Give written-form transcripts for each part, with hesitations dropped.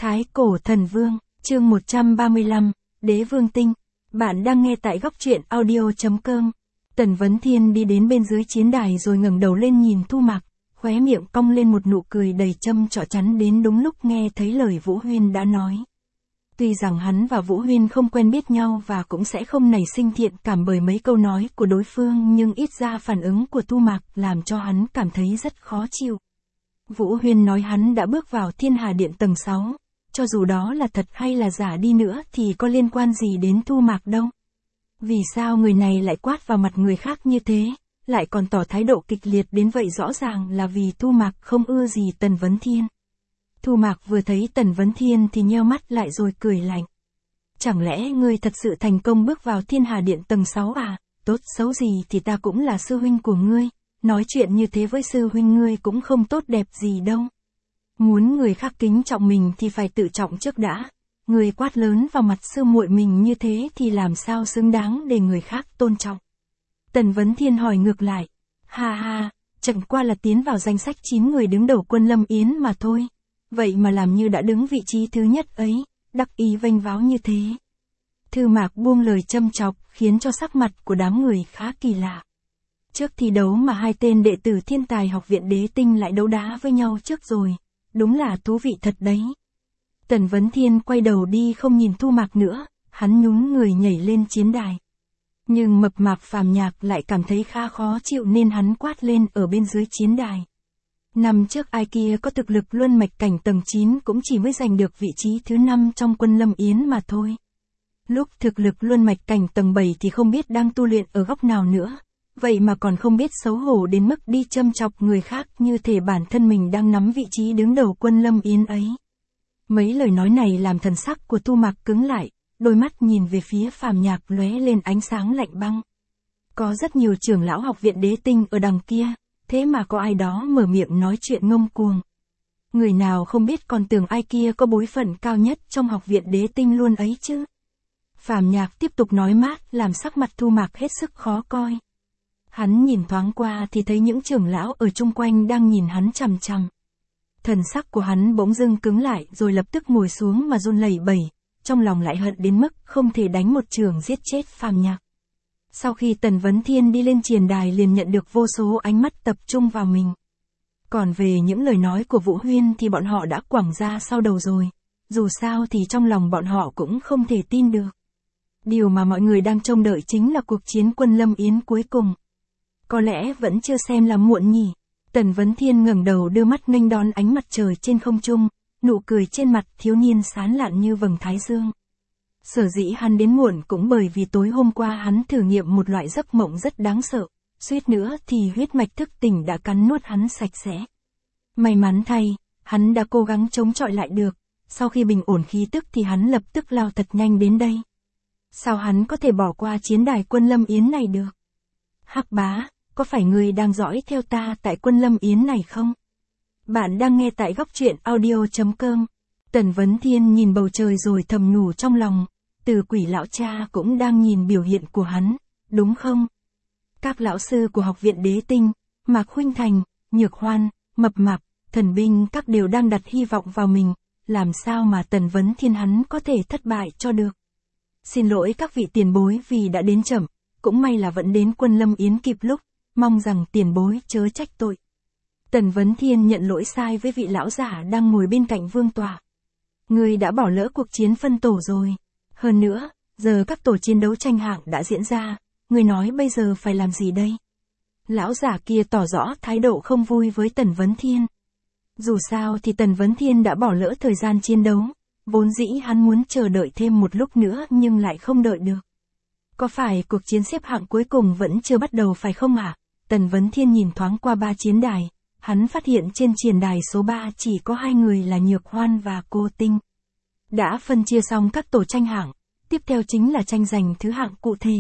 Thái Cổ Thần Vương, chương 135, Đế Vương Tinh. Bạn đang nghe tại góc truyện audio.com. Tần Vấn Thiên đi đến bên dưới chiến đài rồi ngẩng đầu lên nhìn Thu Mạc, khóe miệng cong lên một nụ cười đầy châm chọc chắn đến đúng lúc nghe thấy lời Vũ Huyên đã nói. Tuy rằng hắn và Vũ Huyên không quen biết nhau và cũng sẽ không nảy sinh thiện cảm bởi mấy câu nói của đối phương, nhưng ít ra phản ứng của Thu Mạc làm cho hắn cảm thấy rất khó chịu. Vũ Huyên nói hắn đã bước vào Thiên Hà Điện tầng 6, cho dù đó là thật hay là giả đi nữa thì có liên quan gì đến Thu Mạc đâu. Vì sao người này lại quát vào mặt người khác như thế, lại còn tỏ thái độ kịch liệt đến vậy? Rõ ràng là vì Thu Mạc không ưa gì Tần Vấn Thiên. Thu Mạc vừa thấy Tần Vấn Thiên thì nheo mắt lại rồi cười lạnh. Chẳng lẽ ngươi thật sự thành công bước vào Thiên Hà Điện tầng 6 à? Tốt xấu gì thì ta cũng là sư huynh của ngươi, nói chuyện như thế với sư huynh ngươi cũng không tốt đẹp gì đâu. Muốn người khác kính trọng mình thì phải tự trọng trước đã. Người quát lớn vào mặt sư muội mình như thế thì làm sao xứng đáng để người khác tôn trọng. Tần Vấn Thiên hỏi ngược lại. Ha ha, chẳng qua là tiến vào danh sách 9 người đứng đầu Quân Lâm Yến mà thôi. Vậy mà làm như đã đứng vị trí thứ nhất ấy, đắc ý vênh váo như thế. Thư Mạc buông lời châm chọc khiến cho sắc mặt của đám người khá kỳ lạ. Trước thi đấu mà hai tên đệ tử thiên tài học viện Đế Tinh lại đấu đá với nhau trước rồi. Đúng là thú vị thật đấy. Tần Vấn Thiên quay đầu đi không nhìn Thu Mạc nữa, hắn nhún người nhảy lên chiến đài. Nhưng mập mạp Phàm Nhạc lại cảm thấy khá khó chịu nên hắn quát lên ở bên dưới chiến đài. Năm trước ai kia có thực lực luân mạch cảnh tầng 9 cũng chỉ mới giành được vị trí thứ 5 trong Quân Lâm Yến mà thôi. Lúc thực lực luân mạch cảnh tầng 7 thì không biết đang tu luyện ở góc nào nữa. Vậy mà còn không biết xấu hổ đến mức đi châm chọc người khác như thể bản thân mình đang nắm vị trí đứng đầu Quân Lâm Yến ấy. Mấy lời nói này làm thần sắc của Thu Mạc cứng lại, đôi mắt nhìn về phía Phàm Nhạc lóe lên ánh sáng lạnh băng. Có rất nhiều trưởng lão học viện Đế Tinh ở đằng kia, thế mà có ai đó mở miệng nói chuyện ngông cuồng. Người nào không biết còn tưởng ai kia có bối phận cao nhất trong học viện Đế Tinh luôn ấy chứ. Phàm Nhạc tiếp tục nói mát làm sắc mặt Thu Mạc hết sức khó coi. Hắn nhìn thoáng qua thì thấy những trưởng lão ở chung quanh đang nhìn hắn chằm chằm. Thần sắc của hắn bỗng dưng cứng lại rồi lập tức ngồi xuống mà run lẩy bẩy, trong lòng lại hận đến mức không thể đánh một chưởng giết chết Phàm Nhạc. Sau khi Tần Vấn Thiên đi lên chiến đài liền nhận được vô số ánh mắt tập trung vào mình. Còn về những lời nói của Vũ Huyên thì bọn họ đã quẳng ra sau đầu rồi. Dù sao thì trong lòng bọn họ cũng không thể tin được. Điều mà mọi người đang trông đợi chính là cuộc chiến Quân Lâm Yến cuối cùng. Có lẽ vẫn chưa xem là muộn nhỉ. Tần Vấn Thiên ngẩng đầu đưa mắt nghênh đón ánh mặt trời trên không trung, nụ cười trên mặt thiếu niên sán lạn như vầng thái dương. Sở dĩ hắn đến muộn cũng bởi vì tối hôm qua hắn thử nghiệm một loại giấc mộng rất đáng sợ, suýt nữa thì huyết mạch thức tỉnh đã cắn nuốt hắn sạch sẽ. May mắn thay, hắn đã cố gắng chống chọi lại được, sau khi bình ổn khí tức thì hắn lập tức lao thật nhanh đến đây. Sao hắn có thể bỏ qua chiến đài Quân Lâm Yến này được? Hắc Bá, có phải ngươi đang dõi theo ta tại Quân Lâm Yến này không? Bạn đang nghe tại góc truyện audio.com. Tần Vấn Thiên nhìn bầu trời rồi thầm nhủ trong lòng, Từ Quỷ lão cha cũng đang nhìn biểu hiện của hắn, đúng không? Các lão sư của học viện Đế Tinh, Mạc Khuynh Thành, Nhược Hoan, Mập Mạp, Thần Binh các đều đang đặt hy vọng vào mình, làm sao mà Tần Vấn Thiên hắn có thể thất bại cho được? Xin lỗi các vị tiền bối vì đã đến chậm, cũng may là vẫn đến Quân Lâm Yến kịp lúc, mong rằng tiền bối chớ trách tội. Tần Vấn Thiên nhận lỗi sai với vị lão giả đang ngồi bên cạnh vương tọa. Ngươi đã bỏ lỡ cuộc chiến phân tổ rồi. Hơn nữa, giờ các tổ chiến đấu tranh hạng đã diễn ra, ngươi nói bây giờ phải làm gì đây? Lão giả kia tỏ rõ thái độ không vui với Tần Vấn Thiên. Dù sao thì Tần Vấn Thiên đã bỏ lỡ thời gian chiến đấu, vốn dĩ hắn muốn chờ đợi thêm một lúc nữa nhưng lại không đợi được. Có phải cuộc chiến xếp hạng cuối cùng vẫn chưa bắt đầu phải không ạ? Tần Vấn Thiên nhìn thoáng qua 3 chiến đài, hắn phát hiện trên chiến đài số 3 chỉ có 2 người là Nhược Hoan và Cô Tinh. Đã phân chia xong các tổ tranh hạng, tiếp theo chính là tranh giành thứ hạng cụ thể.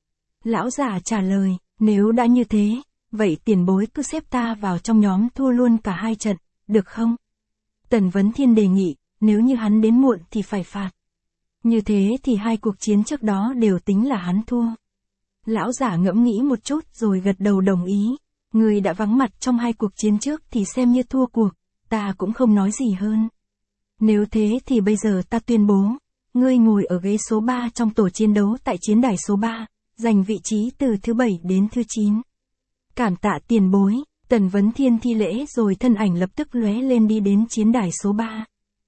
Lão giả trả lời, nếu đã như thế, vậy tiền bối cứ xếp ta vào trong nhóm thua luôn cả 2 trận, được không? Tần Vấn Thiên đề nghị, nếu như hắn đến muộn thì phải phạt. Như thế thì 2 cuộc chiến trước đó đều tính là hắn thua. Lão giả ngẫm nghĩ một chút rồi gật đầu đồng ý. Người đã vắng mặt trong 2 cuộc chiến trước thì xem như thua cuộc, ta cũng không nói gì hơn. Nếu thế thì bây giờ ta tuyên bố, ngươi ngồi ở ghế số 3 trong tổ chiến đấu tại chiến đài số 3, giành vị trí từ thứ 7 đến thứ 9. Cảm tạ tiền bối, Tần Vấn Thiên thi lễ rồi thân ảnh lập tức lóe lên đi đến chiến đài số 3.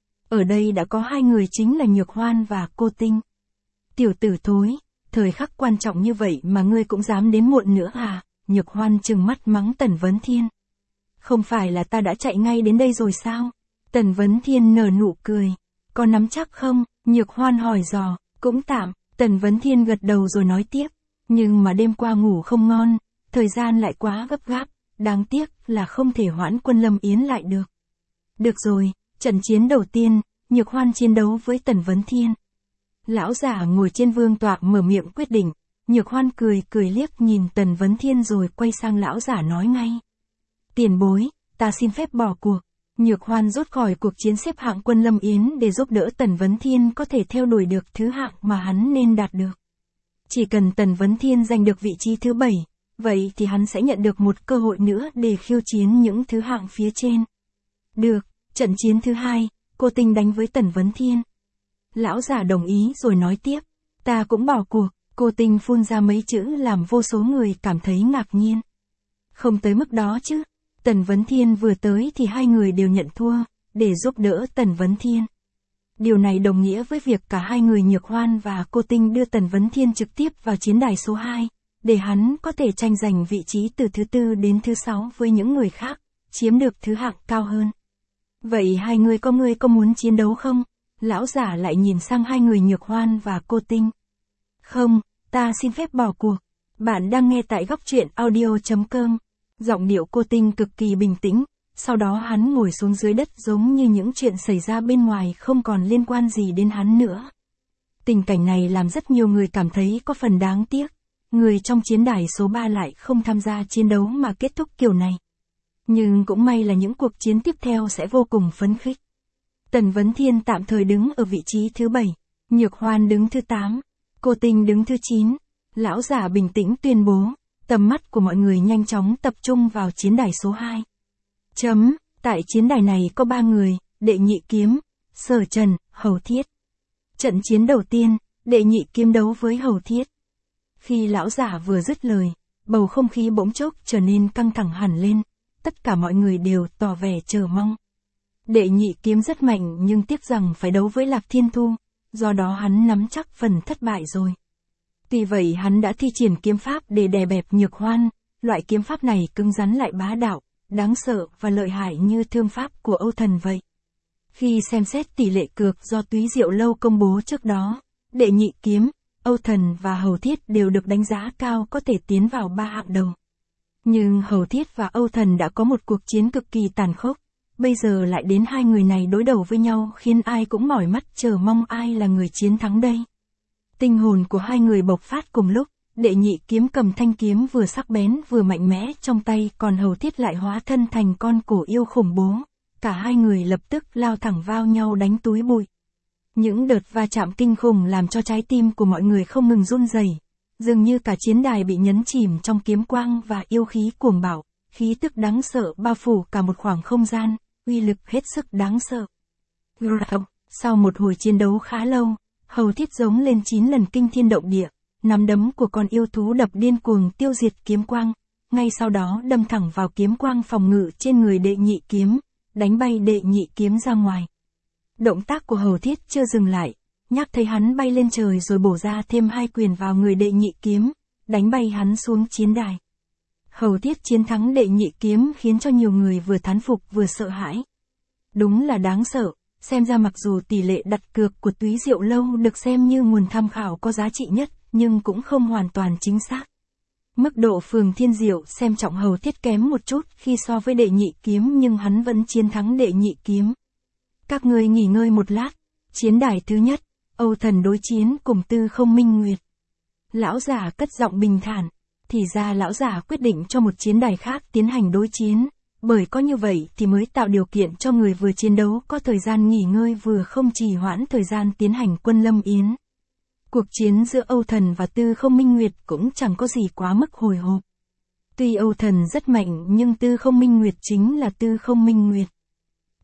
Ở đây đã có hai người chính là Nhược Hoan và Cô Tinh. Tiểu tử thối, thời khắc quan trọng như vậy mà ngươi cũng dám đến muộn nữa à? Nhược Hoan trừng mắt mắng Tần Vấn Thiên. Không phải là ta đã chạy ngay đến đây rồi sao? Tần Vấn Thiên nở nụ cười. Có nắm chắc không? Nhược Hoan hỏi dò. Cũng tạm. Tần Vấn Thiên gật đầu rồi nói tiếp. Nhưng mà đêm qua ngủ không ngon, thời gian lại quá gấp gáp, đáng tiếc là không thể hoãn Quân Lâm Yến lại được. Được rồi, trận chiến đầu tiên, Nhược Hoan chiến đấu với Tần Vấn Thiên. Lão giả ngồi trên vương tọa mở miệng quyết định. Nhược Hoan cười liếc nhìn Tần Vấn Thiên rồi quay sang lão giả nói ngay. Tiền bối, ta xin phép bỏ cuộc. Nhược Hoan rút khỏi cuộc chiến xếp hạng Quân Lâm Yến để giúp đỡ Tần Vấn Thiên có thể theo đuổi được thứ hạng mà hắn nên đạt được. Chỉ cần Tần Vấn Thiên giành được vị trí thứ 7, vậy thì hắn sẽ nhận được một cơ hội nữa để khiêu chiến những thứ hạng phía trên. Được, trận chiến thứ 2, Cô Tinh đánh với Tần Vấn Thiên. Lão giả đồng ý rồi nói tiếp, ta cũng bỏ cuộc. Cô Tinh phun ra mấy chữ làm vô số người cảm thấy ngạc nhiên. Không tới mức đó chứ. Tần Vấn Thiên vừa tới thì hai người đều nhận thua, để giúp đỡ Tần Vấn Thiên. Điều này đồng nghĩa với việc cả hai người Nhược Hoan và Cô Tinh đưa Tần Vấn Thiên trực tiếp vào chiến đài số 2, để hắn có thể tranh giành vị trí từ thứ 4 đến thứ 6 với những người khác, chiếm được thứ hạng cao hơn. Vậy hai người có muốn chiến đấu không? Lão giả lại nhìn sang hai người Nhược Hoan và Cô Tinh. Không, ta xin phép bỏ cuộc. Bạn đang nghe tại góc truyện audio.com. Giọng điệu Cô Tinh cực kỳ bình tĩnh, sau đó hắn ngồi xuống dưới đất giống như những chuyện xảy ra bên ngoài không còn liên quan gì đến hắn nữa. Tình cảnh này làm rất nhiều người cảm thấy có phần đáng tiếc. Người trong chiến đài số 3 lại không tham gia chiến đấu mà kết thúc kiểu này. Nhưng cũng may là những cuộc chiến tiếp theo sẽ vô cùng phấn khích. Tần Vấn Thiên tạm thời đứng ở vị trí thứ 7, Nhược Hoan đứng thứ 8, Cô Tinh đứng thứ 9. Lão giả bình tĩnh tuyên bố, tầm mắt của mọi người nhanh chóng tập trung vào chiến đài số 2. Tại chiến đài này có 3 người, Đệ Nhị Kiếm, Sở Trần, Hầu Thiết. Trận chiến đầu tiên, Đệ Nhị Kiếm đấu với Hầu Thiết. Khi lão giả vừa dứt lời, bầu không khí bỗng chốc trở nên căng thẳng hẳn lên, tất cả mọi người đều tỏ vẻ chờ mong. Đệ Nhị Kiếm rất mạnh nhưng tiếc rằng phải đấu với Lạc Thiên Thu, do đó hắn nắm chắc phần thất bại rồi. Tuy vậy hắn đã thi triển kiếm pháp để đè bẹp Nhược Hoan, loại kiếm pháp này cứng rắn lại bá đạo, đáng sợ và lợi hại như thương pháp của Âu Thần vậy. Khi xem xét tỷ lệ cược do Túy Diệu Lâu công bố trước đó, Đệ Nhị Kiếm, Âu Thần và Hầu Thiết đều được đánh giá cao có thể tiến vào 3 hạng đầu. Nhưng Hầu Thiết và Âu Thần đã có một cuộc chiến cực kỳ tàn khốc, bây giờ lại đến hai người này đối đầu với nhau khiến ai cũng mỏi mắt chờ mong ai là người chiến thắng đây. Tinh hồn của hai người bộc phát cùng lúc, Đệ Nhị Kiếm cầm thanh kiếm vừa sắc bén vừa mạnh mẽ trong tay, còn Hầu Thiết lại hóa thân thành con cổ yêu khủng bố. Cả hai người lập tức lao thẳng vào nhau đánh túi bụi. Những đợt va chạm kinh khủng làm cho trái tim của mọi người không ngừng run rẩy, dường như cả chiến đài bị nhấn chìm trong kiếm quang và yêu khí cuồng bạo, khí tức đáng sợ bao phủ cả một khoảng không gian, uy lực hết sức đáng sợ. Sau một hồi chiến đấu khá lâu, Hầu Thiết giống lên 9 lần kinh thiên động địa, nắm đấm của con yêu thú đập điên cuồng tiêu diệt kiếm quang, ngay sau đó đâm thẳng vào kiếm quang phòng ngự trên người Đệ Nhị Kiếm, đánh bay Đệ Nhị Kiếm ra ngoài. Động tác của Hầu Thiết chưa dừng lại, nhắc thấy hắn bay lên trời rồi bổ ra thêm 2 quyền vào người Đệ Nhị Kiếm, đánh bay hắn xuống chiến đài. Hầu Thiết chiến thắng Đệ Nhị Kiếm khiến cho nhiều người vừa thán phục vừa sợ hãi. Đúng là đáng sợ, xem ra mặc dù tỷ lệ đặt cược của Túy Diệu Lâu được xem như nguồn tham khảo có giá trị nhất, nhưng cũng không hoàn toàn chính xác. Mức độ Phường Thiên Diệu xem trọng Hầu Thiết kém một chút khi so với Đệ Nhị Kiếm, nhưng hắn vẫn chiến thắng Đệ Nhị Kiếm. Các ngươi nghỉ ngơi một lát. Chiến đài thứ nhất, Âu Thần đối chiến cùng Tư Không Minh Nguyệt. Lão giả cất giọng bình thản. Thì ra lão giả quyết định cho một chiến đài khác tiến hành đối chiến, bởi có như vậy thì mới tạo điều kiện cho người vừa chiến đấu có thời gian nghỉ ngơi vừa không trì hoãn thời gian tiến hành Quân Lâm Yến. Cuộc chiến giữa Âu Thần và Tư Không Minh Nguyệt cũng chẳng có gì quá mức hồi hộp. Tuy Âu Thần rất mạnh nhưng Tư Không Minh Nguyệt chính là Tư Không Minh Nguyệt.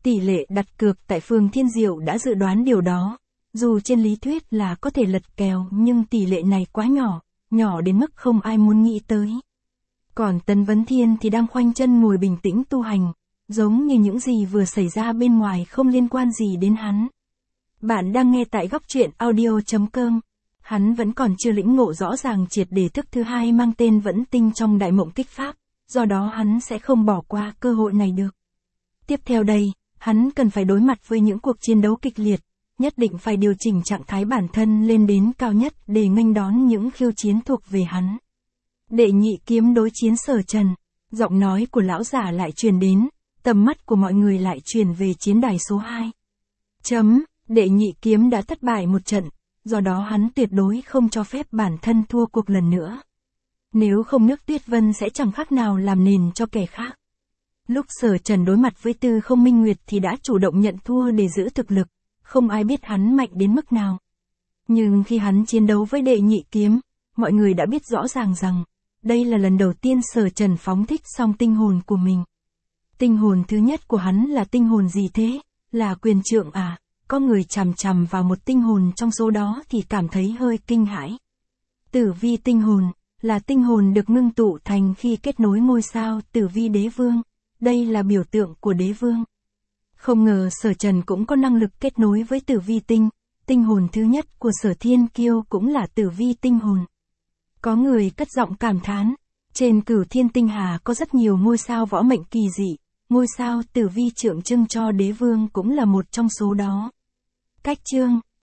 Tỷ lệ đặt cược tại phường Thiên Diệu đã dự đoán điều đó. Dù trên lý thuyết là có thể lật kèo nhưng tỷ lệ này quá nhỏ, nhỏ đến mức không ai muốn nghĩ tới. Còn Tần Vấn Thiên thì đang khoanh chân ngồi bình tĩnh tu hành, giống như những gì vừa xảy ra bên ngoài không liên quan gì đến hắn. Bạn đang nghe tại góc truyện audio.com. Hắn vẫn còn chưa lĩnh ngộ rõ ràng triệt để thức thứ hai mang tên Vẫn Tinh trong đại mộng kích pháp, do đó hắn sẽ không bỏ qua cơ hội này được. Tiếp theo đây, hắn cần phải đối mặt với những cuộc chiến đấu kịch liệt, nhất định phải điều chỉnh trạng thái bản thân lên đến cao nhất để nghênh đón những khiêu chiến thuộc về hắn. Đệ nhị kiếm đối chiến Sở Trần, giọng nói của lão giả lại truyền đến, tầm mắt của mọi người lại chuyển về chiến đài số 2. Đệ nhị kiếm đã thất bại một trận, do đó hắn tuyệt đối không cho phép bản thân thua cuộc lần nữa. Nếu không nước Tuyết Vân sẽ chẳng khác nào làm nền cho kẻ khác. Lúc Sở Trần đối mặt với Tư Không Minh Nguyệt thì đã chủ động nhận thua để giữ thực lực, không ai biết hắn mạnh đến mức nào. Nhưng khi hắn chiến đấu với đệ nhị kiếm, mọi người đã biết rõ ràng rằng, đây là lần đầu tiên Sở Trần phóng thích xong tinh hồn của mình. Tinh hồn thứ nhất của hắn là tinh hồn gì thế? Là quyền trượng à? Có người chằm chằm vào một tinh hồn trong số đó thì cảm thấy hơi kinh hãi. Tử vi tinh hồn, là tinh hồn được ngưng tụ thành khi kết nối ngôi sao Tử Vi Đế Vương. Đây là biểu tượng của đế vương. Không ngờ Sở Trần cũng có năng lực kết nối với Tử Vi tinh, tinh hồn thứ nhất của Sở Thiên Kiêu cũng là Tử Vi tinh hồn. Có người cất giọng cảm thán, trên Cửu Thiên Tinh Hà có rất nhiều ngôi sao võ mệnh kỳ dị, ngôi sao Tử Vi tượng trưng cho đế vương cũng là một trong số đó. Cách chương